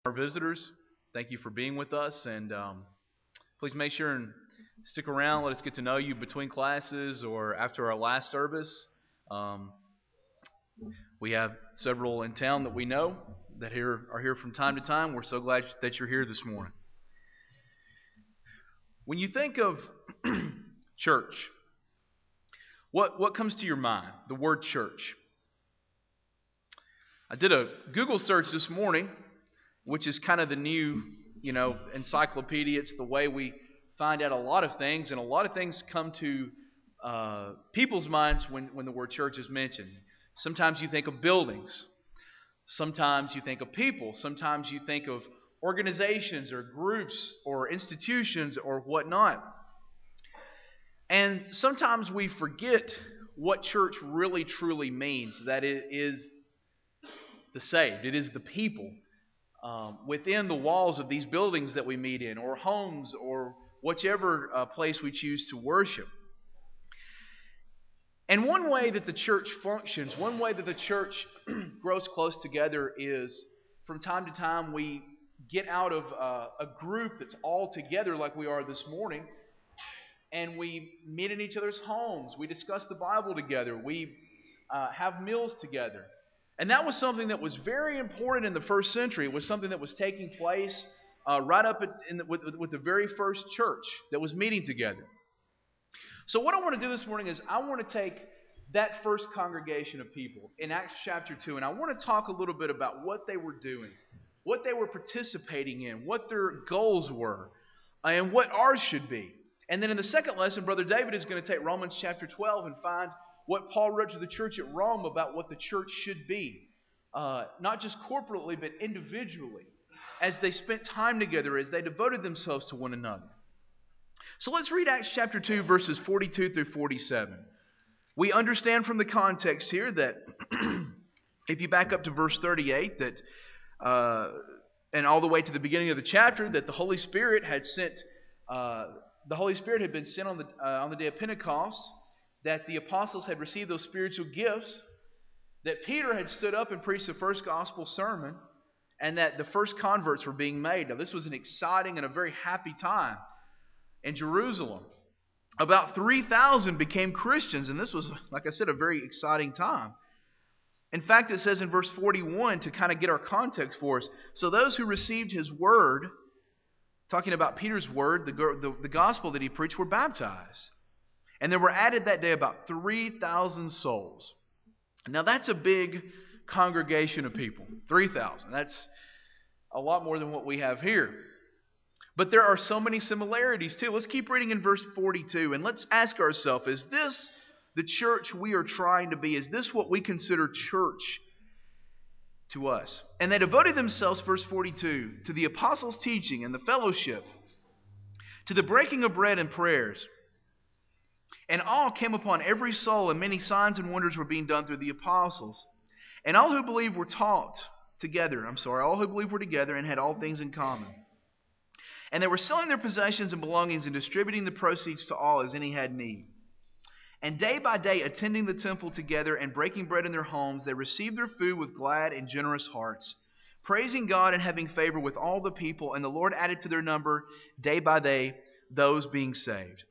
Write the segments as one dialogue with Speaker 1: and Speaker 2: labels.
Speaker 1: Our visitors, thank you for being with us, and please make sure and stick around. Let us get to know you between classes or after our last service. Um, we have several in town that we know that are here from time to time. We're so glad that you're here this morning. When you think of church, what comes to your mind? The word church. I did a Google search this morning, which is kind of the new, encyclopedia. It's the way we find out a lot of things, and a lot of things come to people's minds when the word church is mentioned. Sometimes you think of buildings. Sometimes you think of people. Sometimes you think of organizations or groups or institutions or whatnot. And sometimes we forget what church really truly means, that it is the saved. It is the people within the walls of these buildings that we meet in, or homes, or whichever place we choose to worship. And one way that the church functions, one way that the church grows close together is from time to time we get out of a group that's all together like we are this morning, and we meet in each other's homes. We discuss the Bible together. We have meals together. And that was something that was very important in the first century. It was something that was taking place right up with the very first church that was meeting together. So what I want to do this morning is I want to take that first congregation of people in Acts chapter 2, and I want to talk a little bit about what they were doing, what they were participating in, what their goals were, and what ours should be. And then in the second lesson, Brother David is going to take Romans chapter 12 and find what Paul wrote to the church at Rome about what the church should be. Not just corporately, but individually, as they spent time together, as they devoted themselves to one another. So let's read Acts chapter 2, verses 42 through 47. We understand from the context here that if you back up to verse 38, that and all the way to the beginning of the chapter, that the Holy Spirit had been sent on the day of Pentecost, that the apostles had received those spiritual gifts, that Peter had stood up and preached the first gospel sermon, and that the first converts were being made. Now, this was an exciting and a very happy time in Jerusalem. About 3,000 became Christians, and this was, like I said, a very exciting time. In fact, it says in verse 41, to kind of get our context for us, so those who received his word, talking about Peter's word, the gospel that he preached, were baptized. And there were added that day about 3,000 souls. Now that's a big congregation of people. 3,000. That's a lot more than what we have here. But there are so many similarities too. Let's keep reading in verse 42 and let's ask ourselves, is this the church we are trying to be? Is this what we consider church to us? And they devoted themselves, verse 42, to the apostles' teaching and the fellowship, to the breaking of bread and prayers. And awe came upon every soul, and many signs and wonders were being done through the apostles. And all who believed were together and had all things in common. And they were selling their possessions and belongings and distributing the proceeds to all as any had need. And day by day, attending the temple together and breaking bread in their homes, they received their food with glad and generous hearts, praising God and having favor with all the people. And the Lord added to their number day by day those being saved.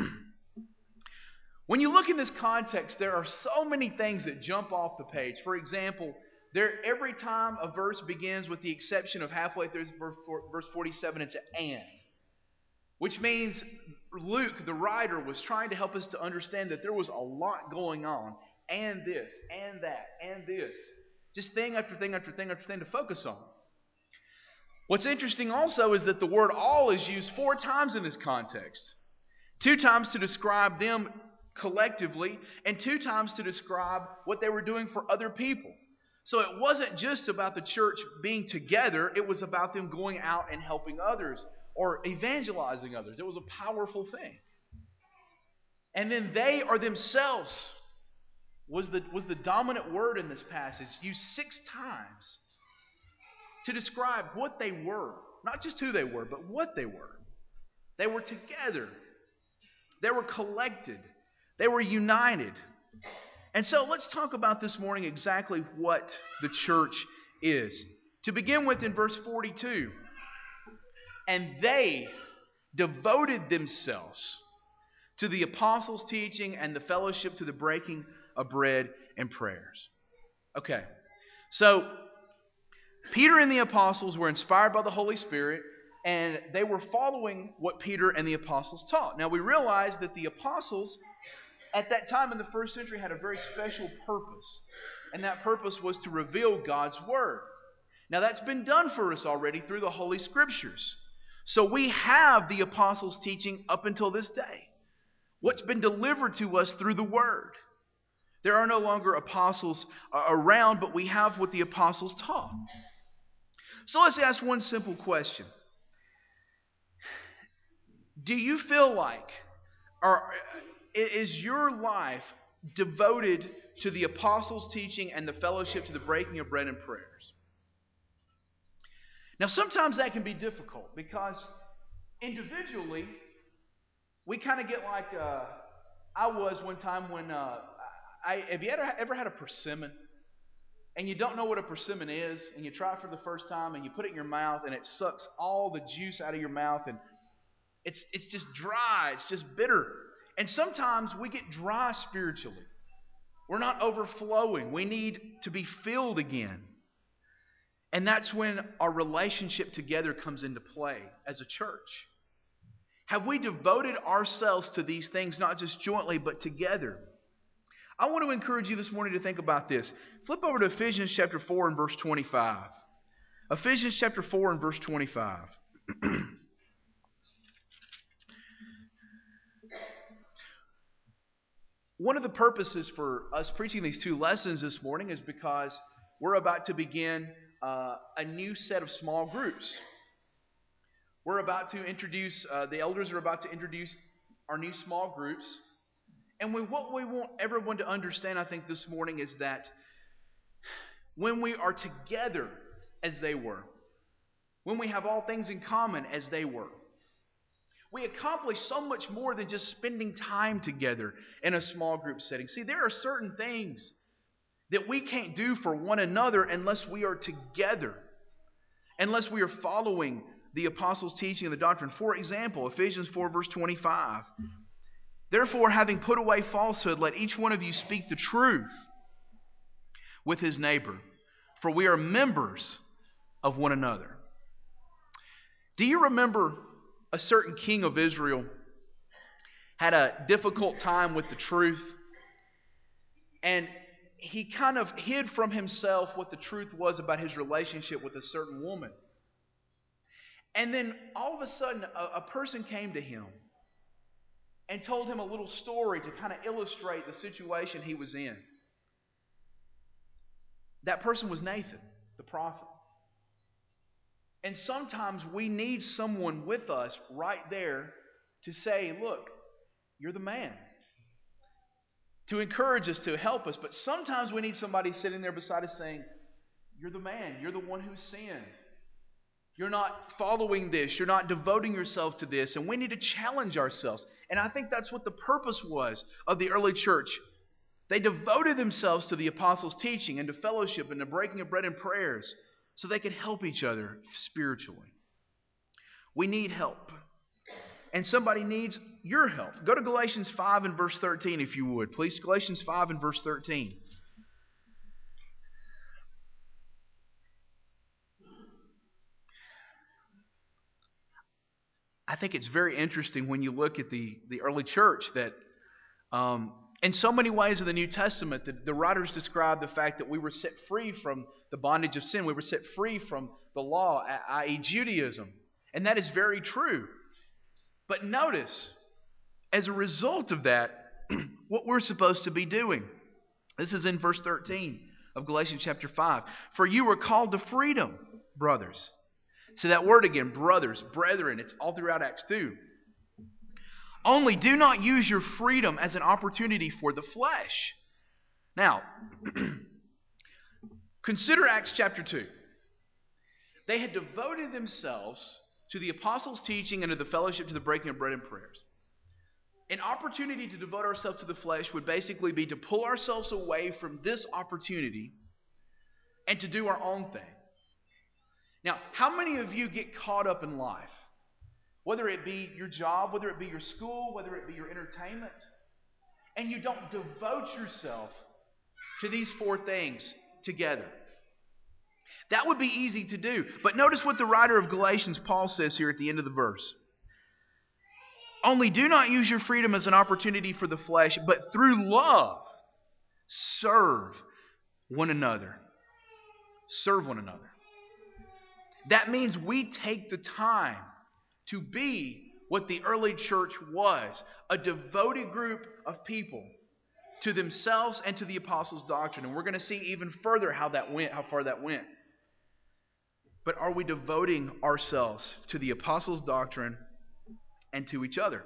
Speaker 1: When you look in this context, there are so many things that jump off the page. For example, every time a verse begins, with the exception of halfway through verse 47, it's an and. Which means Luke, the writer, was trying to help us to understand that there was a lot going on. And this, and that, and this. Just thing after thing after thing after thing to focus on. What's interesting also is that the word all is used 4 times in this context. 2 times to describe them collectively, and 2 times to describe what they were doing for other people. So it wasn't just about the church being together, it was about them going out and helping others or evangelizing others. It was a powerful thing. And then they or themselves was the dominant word in this passage, used 6 times to describe what they were. Not just who they were, but what they were. They were together. They were collected. They were united. And so let's talk about this morning exactly what the church is. To begin with, in verse 42, and they devoted themselves to the apostles' teaching and the fellowship, to the breaking of bread and prayers. Okay, so Peter and the apostles were inspired by the Holy Spirit, and they were following what Peter and the apostles taught. Now we realize that the apostles at that time in the first century had a very special purpose, and that purpose was to reveal God's Word. Now that's been done for us already through the Holy Scriptures. So we have the apostles' teaching up until this day. What's been delivered to us through the Word. There are no longer apostles around, but we have what the apostles taught. So let's ask one simple question. Do you feel like, or is your life devoted to the apostles' teaching and the fellowship, to the breaking of bread and prayers? Now sometimes that can be difficult because individually we kind of get like I was one time when have you ever had a persimmon and you don't know what a persimmon is, and you try it for the first time and you put it in your mouth and it sucks all the juice out of your mouth, and it's just dry, it's just bitter. And sometimes we get dry spiritually. We're not overflowing. We need to be filled again. And that's when our relationship together comes into play as a church. Have we devoted ourselves to these things, not just jointly, but together? I want to encourage you this morning to think about this. Flip over to Ephesians chapter 4 and verse 25. Ephesians chapter 4 and verse 25. One of the purposes for us preaching these two lessons this morning is because we're about to begin a new set of small groups. We're about to introduce, the elders are about to introduce our new small groups. And what we want everyone to understand, I think, this morning is that when we are together as they were, when we have all things in common as they were, we accomplish so much more than just spending time together in a small group setting. See, there are certain things that we can't do for one another unless we are together, unless we are following the apostles' teaching and the doctrine. For example, Ephesians 4 verse 25. Therefore, having put away falsehood, let each one of you speak the truth with his neighbor, for we are members of one another. Do you remember a certain king of Israel had a difficult time with the truth, and he kind of hid from himself what the truth was about his relationship with a certain woman? And then all of a sudden a person came to him and told him a little story to kind of illustrate the situation he was in. That person was Nathan, the prophet. And sometimes we need someone with us right there to say, look, you're the man. To encourage us, to help us. But sometimes we need somebody sitting there beside us saying, you're the man. You're the one who sinned. You're not following this. You're not devoting yourself to this. And we need to challenge ourselves. And I think that's what the purpose was of the early church. They devoted themselves to the apostles' teaching and to fellowship and to breaking of bread and prayers so they could help each other spiritually. We need help. And somebody needs your help. Go to Galatians 5 and verse 13 if you would. Please, Galatians 5 and verse 13. I think it's very interesting when you look at the early church that in so many ways in the New Testament, the writers describe the fact that we were set free from the bondage of sin. We were set free from the law, i.e. Judaism. And that is very true. But notice, as a result of that, what we're supposed to be doing. This is in verse 13 of Galatians chapter 5. For you were called to freedom, brothers. So that word again, brothers, brethren, it's all throughout Acts 2. Only do not use your freedom as an opportunity for the flesh. Now, consider Acts chapter 2. They had devoted themselves to the apostles' teaching and to the fellowship, to the breaking of bread and prayers. An opportunity to devote ourselves to the flesh would basically be to pull ourselves away from this opportunity and to do our own thing. Now, how many of you get caught up in life? Whether it be your job, whether it be your school, whether it be your entertainment, and you don't devote yourself to these four things together. That would be easy to do. But notice what the writer of Galatians, Paul, says here at the end of the verse. Only do not use your freedom as an opportunity for the flesh, but through love, serve one another. Serve one another. That means we take the time to be what the early church was, a devoted group of people to themselves and to the apostles' doctrine. And we're going to see even further how far that went. But are we devoting ourselves to the apostles' doctrine and to each other?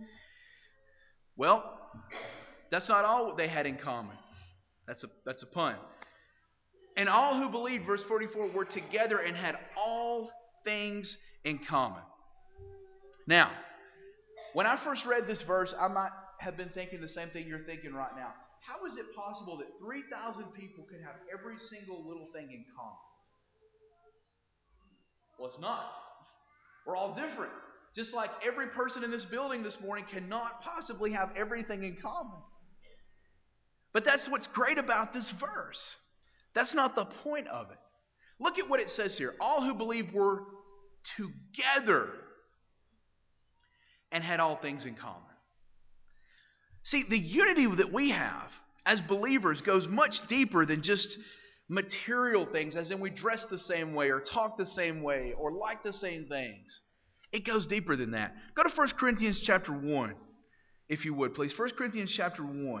Speaker 1: Well, that's not all they had in common. That's a pun. And all who believed, verse 44, were together and had all things in common. Now, when I first read this verse, I might have been thinking the same thing you're thinking right now. How is it possible that 3,000 people could have every single little thing in common? Well, it's not. We're all different. Just like every person in this building this morning cannot possibly have everything in common. But that's what's great about this verse. That's not the point of it. Look at what it says here. All who believed were together and had all things in common. See, the unity that we have as believers goes much deeper than just material things, as in we dress the same way or talk the same way or like the same things. It goes deeper than that. Go to 1 Corinthians chapter 1, if you would, please. 1 Corinthians chapter 1.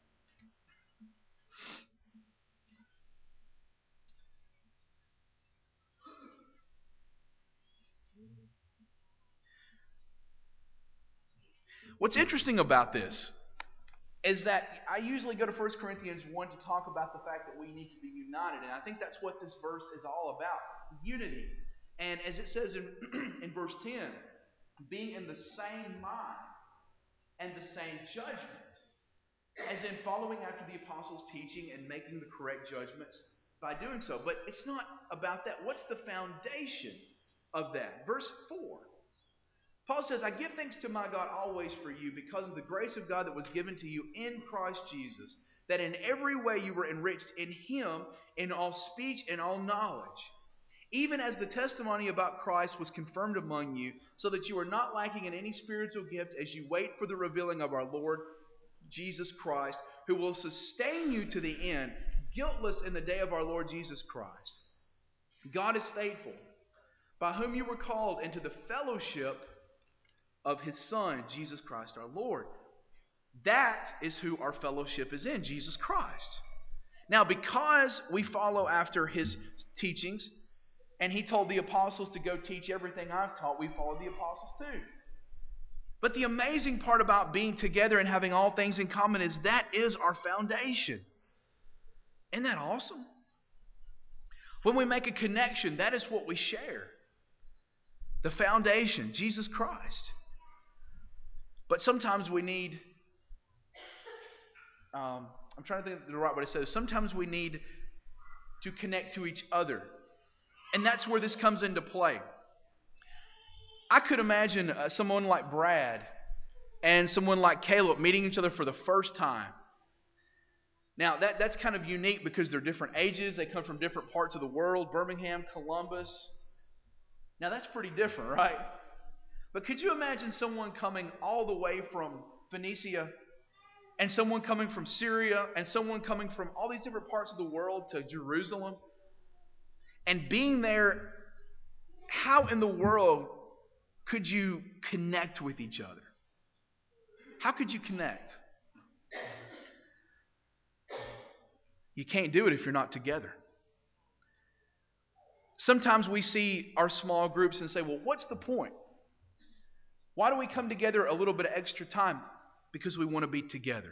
Speaker 1: What's interesting about this is that I usually go to 1 Corinthians 1 to talk about the fact that we need to be united. And I think that's what this verse is all about, unity. And as it says in verse 10, being in the same mind and the same judgment, as in following after the apostles' teaching and making the correct judgments by doing so. But it's not about that. What's the foundation of that? Verse 4. Paul says, I give thanks to my God always for you because of the grace of God that was given to you in Christ Jesus, that in every way you were enriched in Him in all speech and all knowledge, even as the testimony about Christ was confirmed among you, so that you are not lacking in any spiritual gift as you wait for the revealing of our Lord Jesus Christ, who will sustain you to the end, guiltless in the day of our Lord Jesus Christ. God is faithful, by whom you were called into the fellowship of His Son, Jesus Christ our Lord. That is who our fellowship is in, Jesus Christ. Now, because we follow after His teachings, and He told the apostles to go teach everything I've taught, we follow the apostles too. But the amazing part about being together and having all things in common is that is our foundation. Isn't that awesome? When we make a connection, that is what we share. The foundation, Jesus Christ. But sometimes we need, I'm trying to think of the right way to say this. Sometimes we need to connect to each other. And that's where this comes into play. I could imagine someone like Brad and someone like Caleb meeting each other for the first time. Now, that's kind of unique because they're different ages. They come from different parts of the world. Birmingham, Columbus. Now, that's pretty different, right? But could you imagine someone coming all the way from Phoenicia and someone coming from Syria and someone coming from all these different parts of the world to Jerusalem and being there? How in the world could you connect with each other? How could you connect? You can't do it if you're not together. Sometimes we see our small groups and say, well, what's the point? Why do we come together a little bit of extra time? Because we want to be together.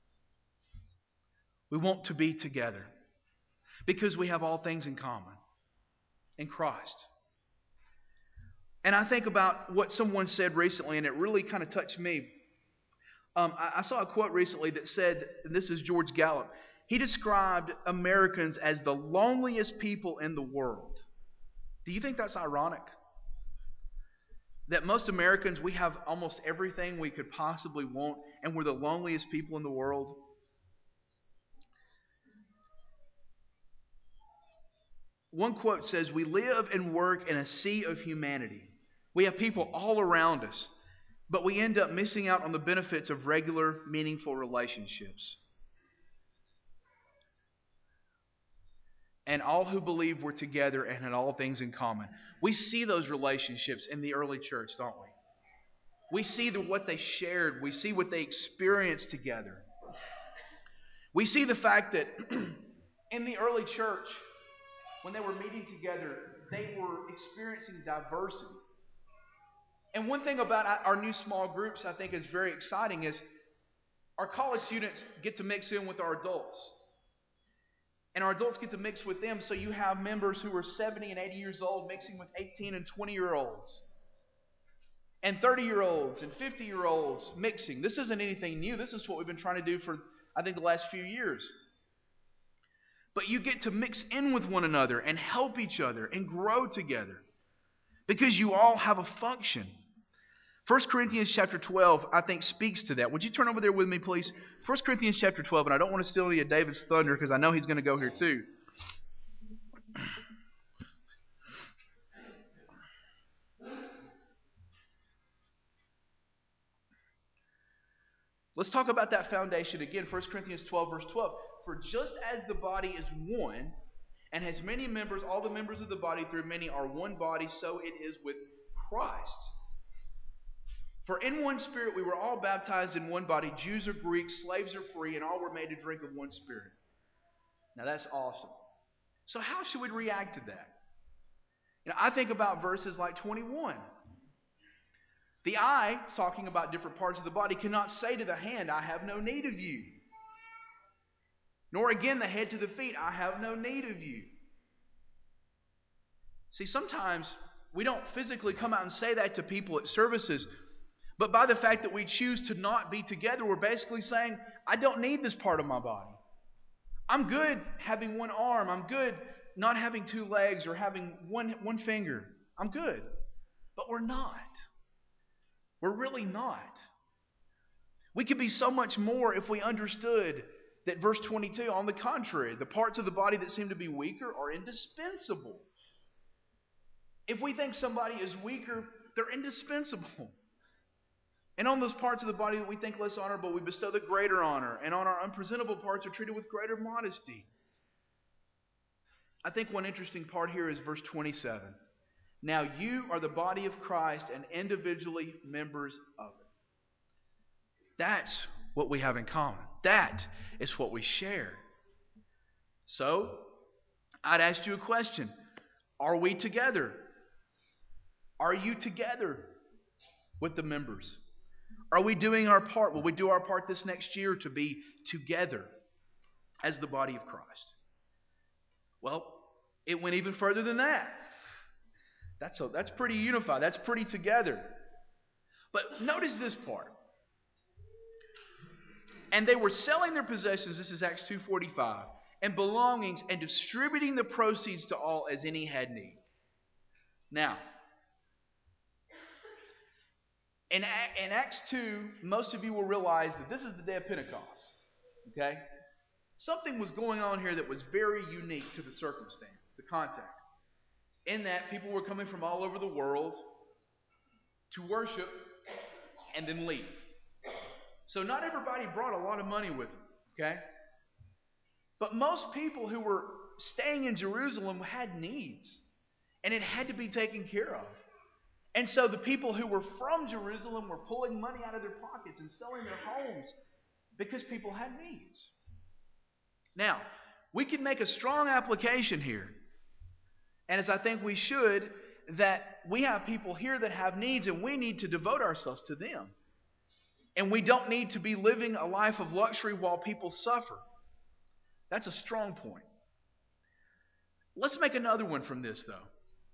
Speaker 1: We want to be together. Because we have all things in common in Christ. And I think about what someone said recently, and it really kind of touched me. I saw a quote recently that said, and this is George Gallup, he described Americans as the loneliest people in the world. Do you think that's ironic? That most Americans, we have almost everything we could possibly want, and we're the loneliest people in the world? One quote says, "We live and work in a sea of humanity. We have people all around us, but we end up missing out on the benefits of regular, meaningful relationships." And all who believe were together and had all things in common. We see those relationships in the early church, don't we? We see what they shared. We see what they experienced together. We see the fact that in the early church, when they were meeting together, they were experiencing diversity. And one thing about our new small groups I think is very exciting is our college students get to mix in with our adults. And our adults get to mix with them, so you have members who are 70 and 80 years old mixing with 18 and 20-year-olds. And 30-year-olds and 50-year-olds mixing. This isn't anything new. This is what we've been trying to do for, I think, the last few years. But you get to mix in with one another and help each other and grow together because you all have a function. 1 Corinthians chapter 12, I think, speaks to that. Would you turn over there with me, please? 1 Corinthians chapter 12, and I don't want to steal any of David's thunder because I know he's going to go here too. Let's talk about that foundation again. 1 Corinthians 12, verse 12. "For just as the body is one and has many members, all the members of the body through many are one body, so it is with Christ. For in one Spirit we were all baptized in one body, Jews or Greeks, slaves or free, and all were made to drink of one Spirit." Now that's awesome. So how should we react to that? I think about verses like 21. The eye, talking about different parts of the body, cannot say to the hand, "I have no need of you." Nor again the head to the feet, "I have no need of you." See, sometimes we don't physically come out and say that to people at services, but by the fact that we choose to not be together, we're basically saying, "I don't need this part of my body. I'm good having one arm. I'm good not having two legs or having one finger. I'm good." But we're not. We're really not. We could be so much more if we understood that verse 22, on the contrary, the parts of the body that seem to be weaker are indispensable. If we think somebody is weaker, they're indispensable. And on those parts of the body that we think less honorable, we bestow the greater honor. And on our unpresentable parts are treated with greater modesty. I think one interesting part here is verse 27. "Now you are the body of Christ and individually members of it." That's what we have in common. That is what we share. So, I'd ask you a question. Are we together? Are you together with the members? Are we doing our part? Will we do our part this next year to be together as the body of Christ? Well, it went even further than that. That's pretty unified. That's pretty together. But notice this part. "And they were selling their possessions," this is Acts 2:45, "and belongings, and distributing the proceeds to all as any had need." Now, in Acts 2, most of you will realize that this is the day of Pentecost. Okay? Something was going on here that was very unique to the circumstance, the context. In that people were coming from all over the world to worship and then leave. So not everybody brought a lot of money with them, okay? But most people who were staying in Jerusalem had needs, and it had to be taken care of. And so the people who were from Jerusalem were pulling money out of their pockets and selling their homes because people had needs. Now, we can make a strong application here, and as I think we should, that we have people here that have needs and we need to devote ourselves to them. And we don't need to be living a life of luxury while people suffer. That's a strong point. Let's make another one from this, though.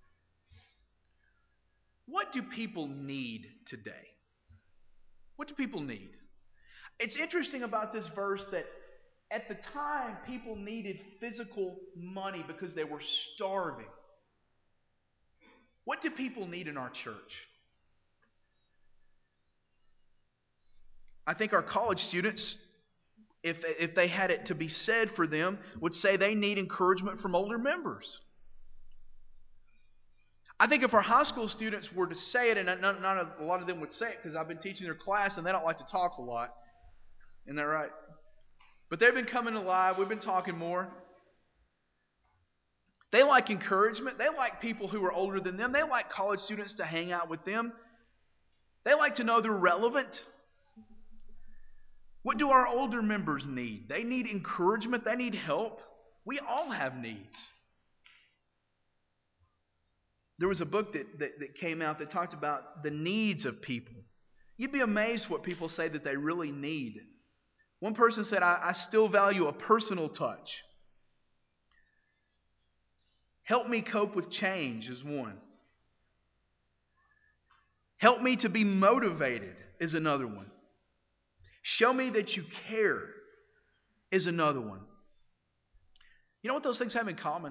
Speaker 1: What do people need today? What do people need? It's interesting about this verse that at the time, people needed physical money because they were starving. What do people need in our church? I think our college students, if they had it to be said for them, would say they need encouragement from older members. I think if our high school students were to say it, and not a lot of them would say it because I've been teaching their class and they don't like to talk a lot. Isn't that right? But they've been coming alive. We've been talking more. They like encouragement. They like people who are older than them. They like college students to hang out with them. They like to know they're relevant. What do our older members need? They need encouragement. They need help. We all have needs. There was a book that came out that talked about the needs of people. You'd be amazed what people say that they really need. One person said, I still value a personal touch. Help me cope with change is one. Help me to be motivated is another one. Show me that you care is another one. You know what those things have in common?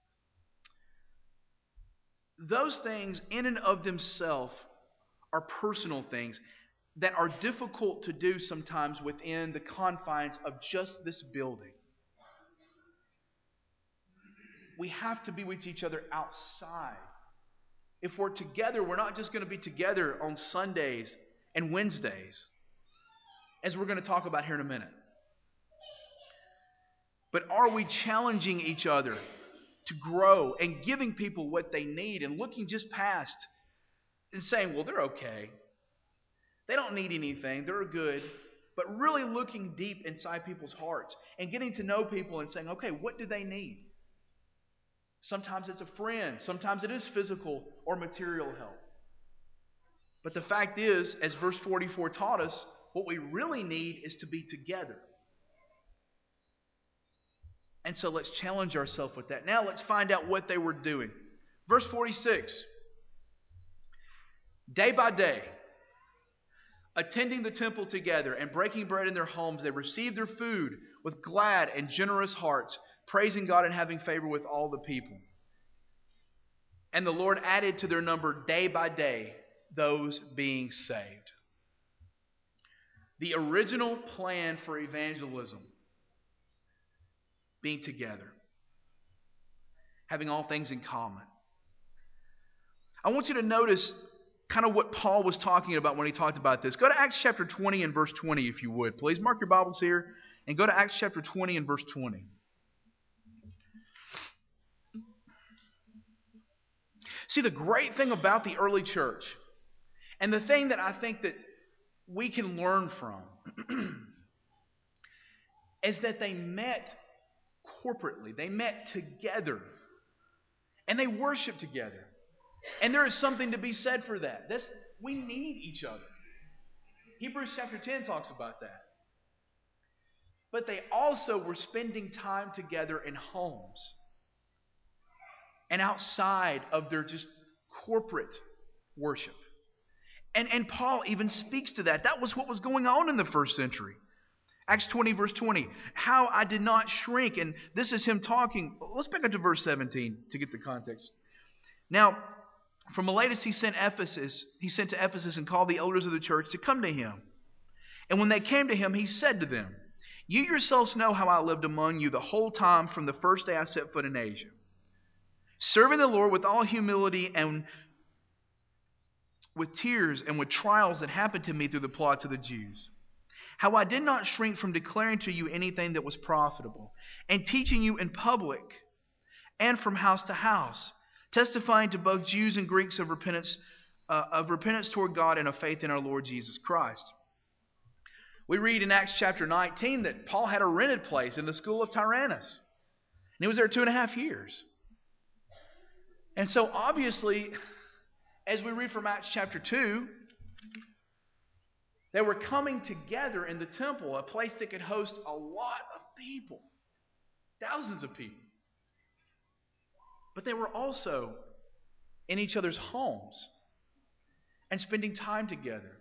Speaker 1: Those things in and of themselves are personal things that are difficult to do sometimes within the confines of just this building. We have to be with each other outside. If we're together, we're not just going to be together on Sundays and Wednesdays, as we're going to talk about here in a minute. But are we challenging each other to grow and giving people what they need and looking just past and saying, well, they're okay. They don't need anything. They're good. But really looking deep inside people's hearts and getting to know people and saying, okay, what do they need? Sometimes it's a friend. Sometimes it is physical or material help. But the fact is, as verse 44 taught us, what we really need is to be together. And so let's challenge ourselves with that. Now let's find out what they were doing. Verse 46. Day by day, attending the temple together and breaking bread in their homes, they received their food with glad and generous hearts, praising God and having favor with all the people. And the Lord added to their number day by day those being saved. The original plan for evangelism, being together, having all things in common. I want you to notice kind of what Paul was talking about when he talked about this. Go to Acts chapter 20 and verse 20 if you would. Please mark your Bibles here and go to Acts chapter 20 and verse 20. See, the great thing about the early church, and the thing that I think that we can learn from, is that they met corporately. They met together. And they worshiped together. And there is something to be said for that. We need each other. Hebrews chapter 10 talks about that. But they also were spending time together in homes and outside of their just corporate worship. And Paul even speaks to that. That was what was going on in the first century. Acts 20 verse 20. How I did not shrink. And this is him talking. Let's back up to verse 17 to get the context. Now, from Miletus he sent to Ephesus and called the elders of the church to come to him. And when they came to him, he said to them, you yourselves know how I lived among you the whole time from the first day I set foot in Asia, serving the Lord with all humility and with tears and with trials that happened to me through the plots of the Jews. How I did not shrink from declaring to you anything that was profitable, and teaching you in public and from house to house, testifying to both Jews and Greeks of repentance toward God and of faith in our Lord Jesus Christ. We read in Acts chapter 19 that Paul had a rented place in the school of Tyrannus. And he was there 2.5 years. And so obviously, as we read from Acts chapter 2, they were coming together in the temple, a place that could host a lot of people, thousands of people. But they were also in each other's homes and spending time together.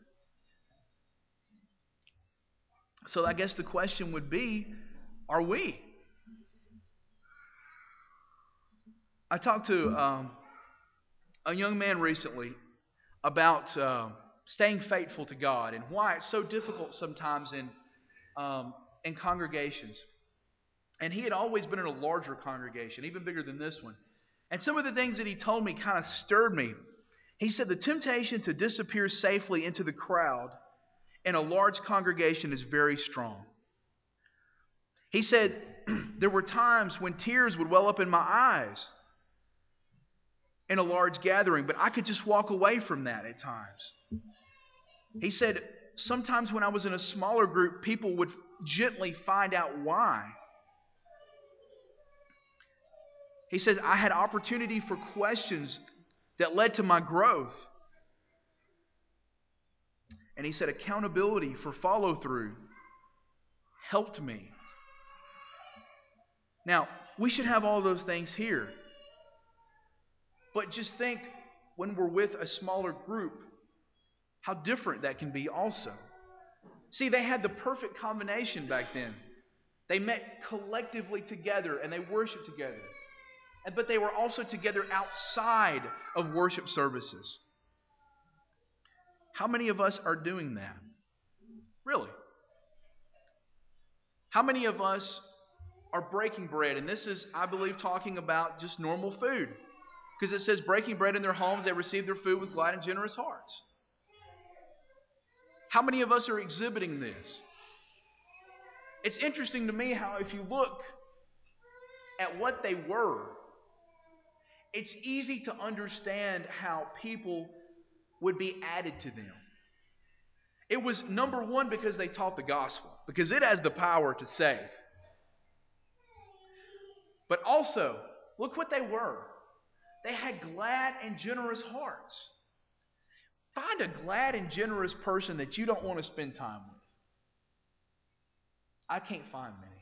Speaker 1: So I guess the question would be, are we? I talked to a young man recently about staying faithful to God and why it's so difficult sometimes in congregations. And he had always been in a larger congregation, even bigger than this one. And some of the things that he told me kind of stirred me. He said the temptation to disappear safely into the crowd in a large congregation is very strong. He said there were times when tears would well up in my eyes in a large gathering, but I could just walk away from that at times. He said sometimes when I was in a smaller group, people would gently find out why. He says, I had opportunity for questions that led to my growth. And he said, accountability for follow-through helped me. Now, we should have all those things here. But just think, when we're with a smaller group, how different that can be also. See, they had the perfect combination back then. They met collectively together and they worshiped together. But they were also together outside of worship services. How many of us are doing that? Really? How many of us are breaking bread? And this is, I believe, talking about just normal food. Because it says breaking bread in their homes, they receive their food with glad and generous hearts. How many of us are exhibiting this? It's interesting to me how if you look at what they were, it's easy to understand how people would be added to them. It was, number one, because they taught the gospel, because it has the power to save. But also, look what they were. They had glad and generous hearts. Find a glad and generous person that you don't want to spend time with. I can't find many.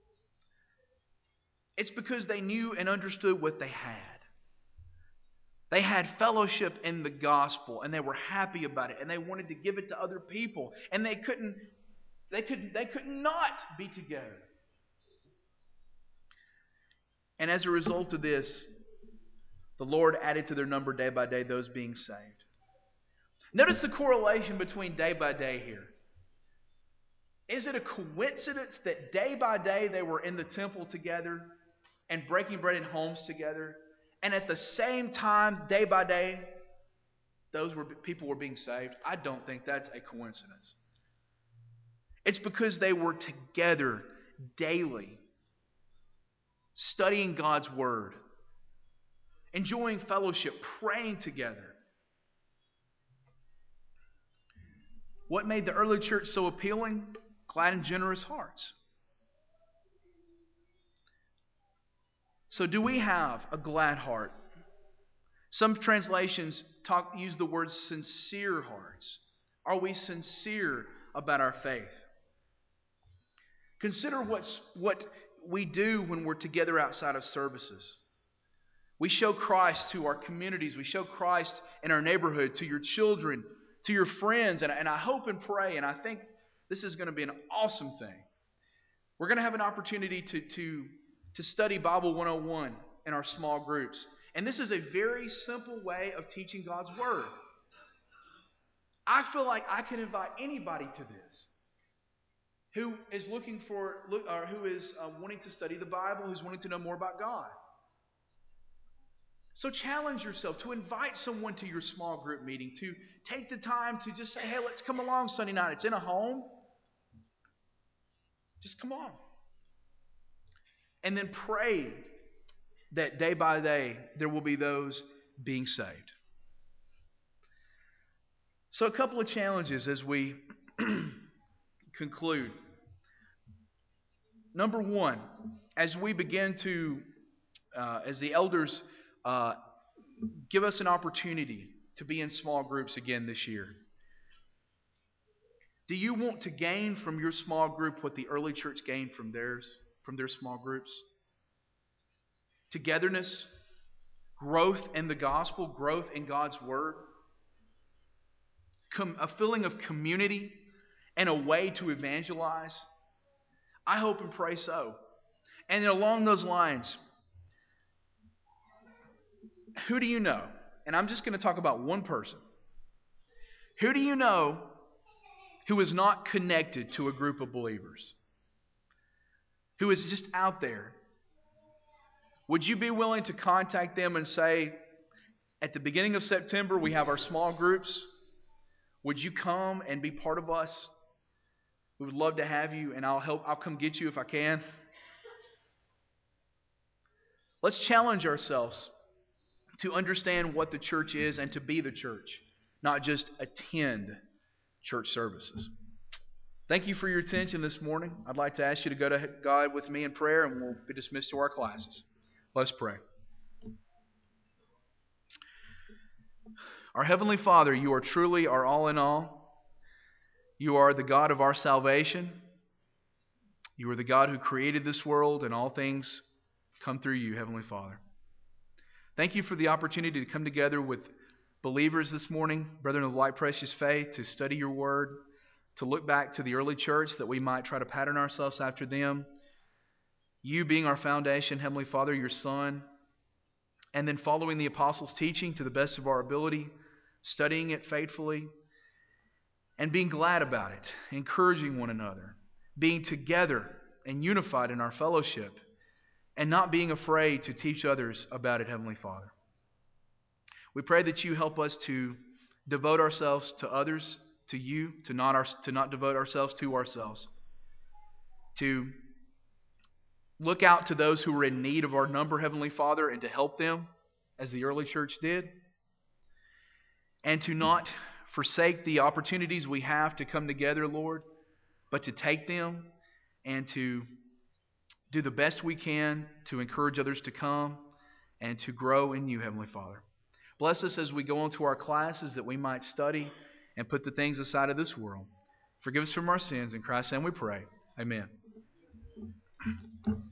Speaker 1: It's because they knew and understood what they had. They had fellowship in the gospel, and they were happy about it, and they wanted to give it to other people, and they could not be together. And as a result of this, the Lord added to their number day by day those being saved. Notice the correlation between day by day here. Is it a coincidence that day by day they were in the temple together and breaking bread in homes together, and at the same time, day by day, people were being saved? I don't think that's a coincidence. It's because they were together daily, studying God's Word, enjoying fellowship, praying together. What made the early church so appealing? Glad and generous hearts. So do we have a glad heart? Some translations use the word sincere hearts. Are we sincere about our faith? Consider what we do when we're together outside of services. We show Christ to our communities. We show Christ in our neighborhood, to your children, to your friends. And I hope and pray, and I think this is going to be an awesome thing. We're going to have an opportunity to study Bible 101 in our small groups. And this is a very simple way of teaching God's Word. I feel like I can invite anybody to this who is wanting to study the Bible, who's wanting to know more about God. So challenge yourself to invite someone to your small group meeting, to take the time to just say, hey, let's come along Sunday night. It's in a home. Just come on. And then pray that day by day there will be those being saved. So a couple of challenges as we conclude. Number one, as we begin to, as the elders give us an opportunity to be in small groups again this year. Do you want to gain from your small group what the early church gained from their small groups? Togetherness, growth in the gospel, growth in God's Word, a feeling of community, and a way to evangelize? I hope and pray so. And along those lines, who do you know? and I'm just going to talk about one person. Who do you know who is not connected to a group of believers? Who is just out there? Would you be willing to contact them and say, at the beginning of September, we have our small groups. Would you come and be part of us? We would love to have you, and I'll come get you if I can. Let's challenge ourselves to understand what the church is and to be the church, not just attend church services. Thank you for your attention this morning. I'd like to ask you to go to God with me in prayer, and we'll be dismissed to our classes. Let's pray. Our Heavenly Father, you are truly our all in all. You are the God of our salvation. You are the God who created this world, and all things come through you, Heavenly Father. Thank you for the opportunity to come together with believers this morning, brethren of the light precious faith, to study your word, to look back to the early church that we might try to pattern ourselves after them. You being our foundation, Heavenly Father, your Son, and then following the apostles' teaching to the best of our ability, studying it faithfully, and being glad about it, encouraging one another, being together and unified in our fellowship, and not being afraid to teach others about it, Heavenly Father. We pray that you help us to devote ourselves to others, to you, to not devote ourselves to ourselves, to look out to those who are in need of our number, Heavenly Father, and to help them as the early church did, and to not forsake the opportunities we have to come together, Lord, but to take them and to do the best we can to encourage others to come and to grow in you, Heavenly Father. Bless us as we go into our classes, that we might study and put the things aside of this world. Forgive us from our sins. In Christ's name we pray. Amen.